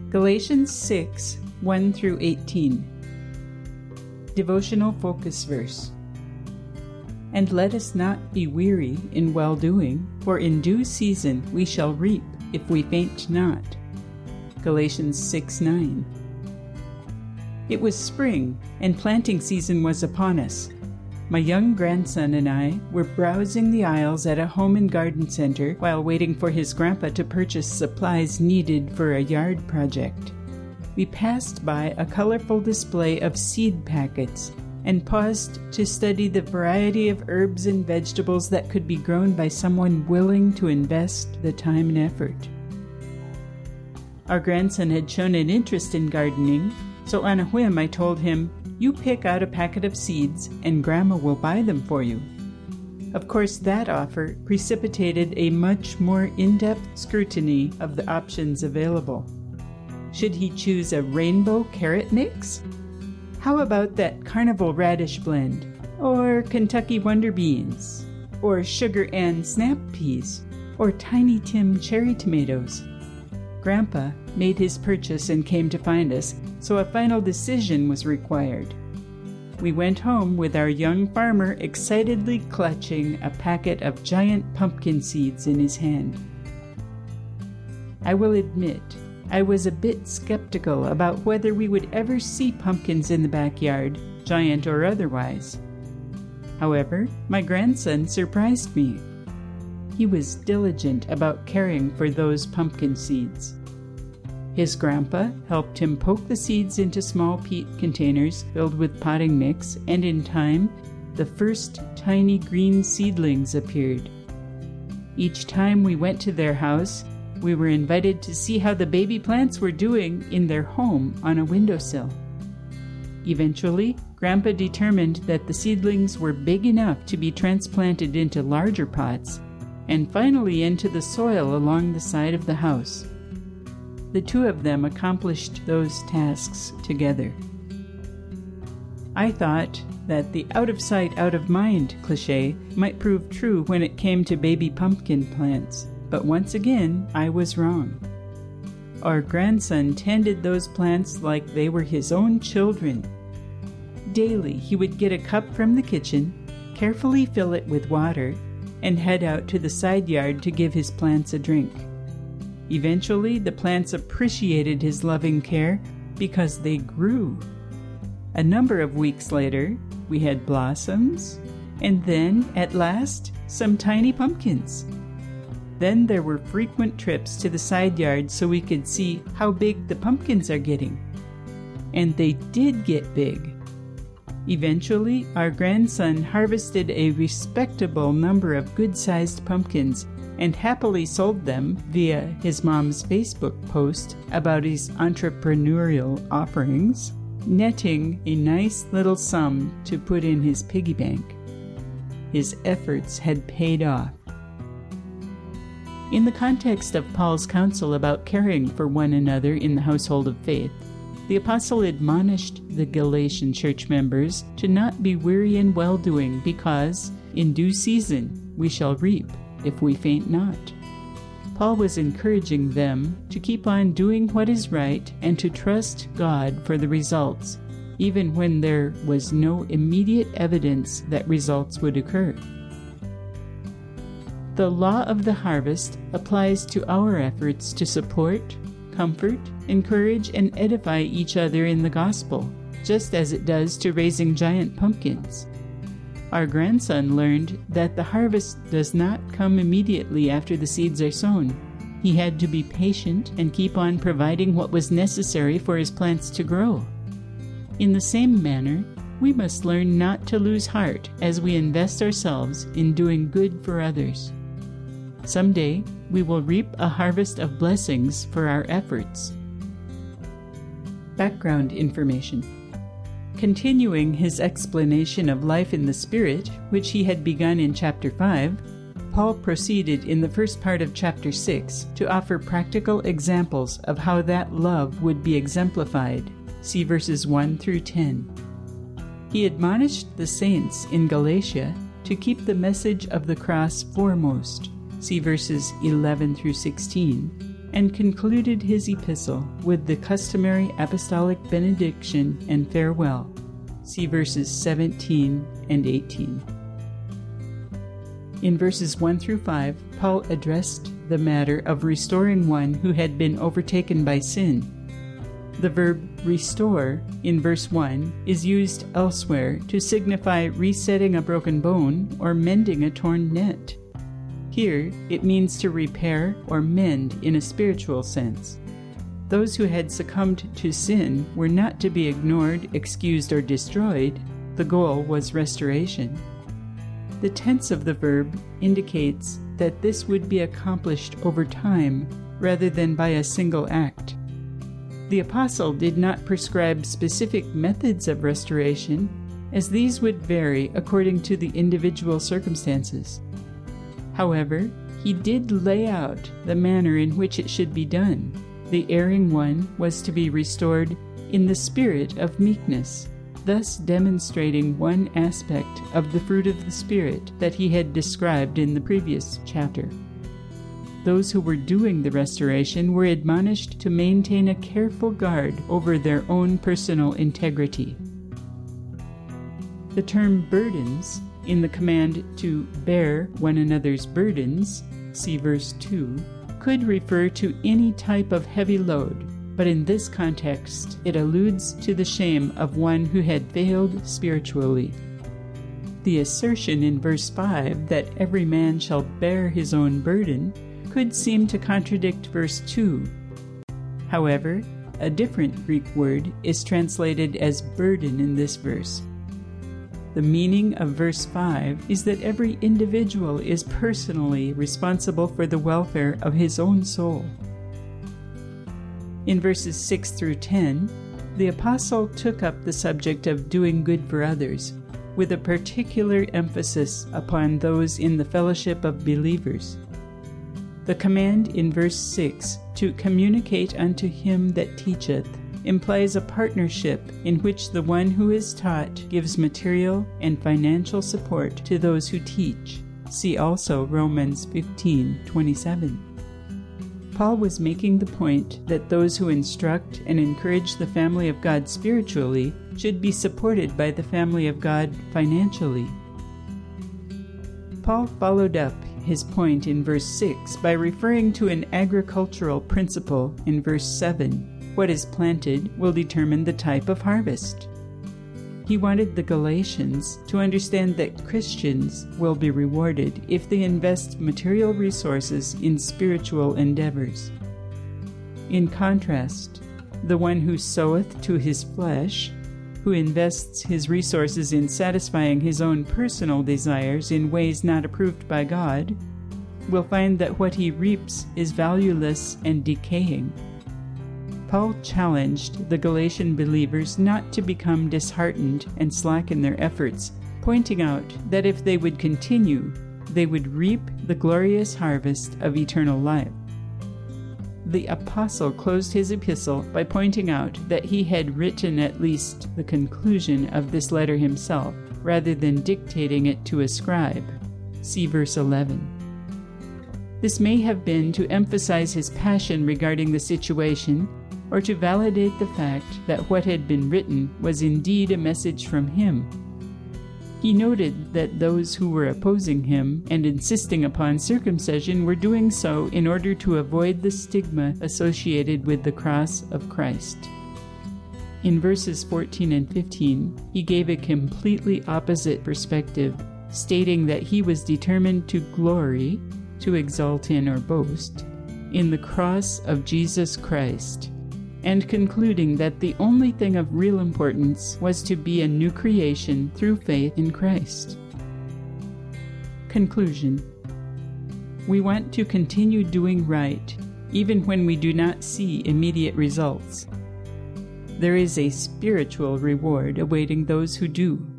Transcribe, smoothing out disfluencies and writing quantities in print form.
Galatians 6, 1 through 18. Devotional focus verse. And let us not be weary in well-doing, for in due season we shall reap if we faint not. Galatians 6:9. It was spring, and planting season was upon us. My young grandson and I were browsing the aisles at a home and garden center while waiting for his grandpa to purchase supplies needed for a yard project. We passed by a colorful display of seed packets and paused to study the variety of herbs and vegetables that could be grown by someone willing to invest the time and effort. Our grandson had shown an interest in gardening, so on a whim I told him, "You pick out a packet of seeds and Grandma will buy them for you." Of course, that offer precipitated a much more in-depth scrutiny of the options available. Should he choose a rainbow carrot mix? How about that carnival radish blend? Or Kentucky Wonder Beans? Or Sugar Ann snap peas? Or Tiny Tim cherry tomatoes? Grandpa made his purchase and came to find us, so a final decision was required. We went home with our young farmer excitedly clutching a packet of giant pumpkin seeds in his hand. I will admit, I was a bit skeptical about whether we would ever see pumpkins in the backyard, giant or otherwise. However, my grandson surprised me. He was diligent about caring for those pumpkin seeds. His grandpa helped him poke the seeds into small peat containers filled with potting mix, and in time, the first tiny green seedlings appeared. Each time we went to their house, we were invited to see how the baby plants were doing in their home on a windowsill. Eventually, Grandpa determined that the seedlings were big enough to be transplanted into larger pots, and finally into the soil along the side of the house. The two of them accomplished those tasks together. I thought that the out-of-sight, out-of-mind cliché might prove true when it came to baby pumpkin plants, but once again, I was wrong. Our grandson tended those plants like they were his own children. Daily, he would get a cup from the kitchen, carefully fill it with water, and head out to the side yard to give his plants a drink. Eventually, the plants appreciated his loving care because they grew. A number of weeks later, we had blossoms, and then, at last, some tiny pumpkins. Then there were frequent trips to the side yard so we could see how big the pumpkins are getting. And they did get big. Eventually, our grandson harvested a respectable number of good-sized pumpkins and happily sold them via his mom's Facebook post about his entrepreneurial offerings, netting a nice little sum to put in his piggy bank. His efforts had paid off. In the context of Paul's counsel about caring for one another in the household of faith, the apostle admonished the Galatian church members to not be weary in well-doing, because in due season we shall reap if we faint not. Paul was encouraging them to keep on doing what is right and to trust God for the results, even when there was no immediate evidence that results would occur. The law of the harvest applies to our efforts to support, comfort, encourage, and edify each other in the gospel, just as it does to raising giant pumpkins. Our grandson learned that the harvest does not come immediately after the seeds are sown. He had to be patient and keep on providing what was necessary for his plants to grow. In the same manner, we must learn not to lose heart as we invest ourselves in doing good for others. Someday, we will reap a harvest of blessings for our efforts. Background information. Continuing his explanation of life in the Spirit, which he had begun in chapter 5, Paul proceeded in the first part of chapter 6 to offer practical examples of how that love would be exemplified. See verses 1 through 10. He admonished the saints in Galatia to keep the message of the cross foremost. See verses 11 through 16. and concluded his epistle with the customary apostolic benediction and farewell. See verses 17 and 18. In verses 1 through 5, Paul addressed the matter of restoring one who had been overtaken by sin. The verb restore in verse 1 is used elsewhere to signify resetting a broken bone or mending a torn net. Here, it means to repair or mend in a spiritual sense. Those who had succumbed to sin were not to be ignored, excused, or destroyed. The goal was restoration. The tense of the verb indicates that this would be accomplished over time rather than by a single act. The apostle did not prescribe specific methods of restoration, as these would vary according to the individual circumstances. However, he did lay out the manner in which it should be done. The erring one was to be restored in the spirit of meekness, thus demonstrating one aspect of the fruit of the Spirit that he had described in the previous chapter. Those who were doing the restoration were admonished to maintain a careful guard over their own personal integrity. The term burdens in the command to bear one another's burdens, see verse 2, could refer to any type of heavy load, but in this context it alludes to the shame of one who had failed spiritually. The assertion in verse 5 that every man shall bear his own burden could seem to contradict verse 2. However, a different Greek word is translated as burden in this verse. The meaning of verse 5 is that every individual is personally responsible for the welfare of his own soul. In verses 6 through 10, the apostle took up the subject of doing good for others, with a particular emphasis upon those in the fellowship of believers. The command in verse 6 to communicate unto him that teacheth implies a partnership in which the one who is taught gives material and financial support to those who teach. See also Romans 15:27. Paul was making the point that those who instruct and encourage the family of God spiritually should be supported by the family of God financially. Paul followed up his point in verse 6 by referring to an agricultural principle in verse 7. What is planted will determine the type of harvest. He wanted the Galatians to understand that Christians will be rewarded if they invest material resources in spiritual endeavors. In contrast, the one who soweth to his flesh, who invests his resources in satisfying his own personal desires in ways not approved by God, will find that what he reaps is valueless and decaying. Paul challenged the Galatian believers not to become disheartened and slacken their efforts, pointing out that if they would continue, they would reap the glorious harvest of eternal life. The apostle closed his epistle by pointing out that he had written at least the conclusion of this letter himself, rather than dictating it to a scribe. See verse 11. This may have been to emphasize his passion regarding the situation, or to validate the fact that what had been written was indeed a message from him. He noted that those who were opposing him and insisting upon circumcision were doing so in order to avoid the stigma associated with the cross of Christ. In verses 14 and 15, he gave a completely opposite perspective, stating that he was determined to glory, to exult in or boast, in the cross of Jesus Christ, and concluding that the only thing of real importance was to be a new creation through faith in Christ. Conclusion. We want to continue doing right, even when we do not see immediate results. There is a spiritual reward awaiting those who do.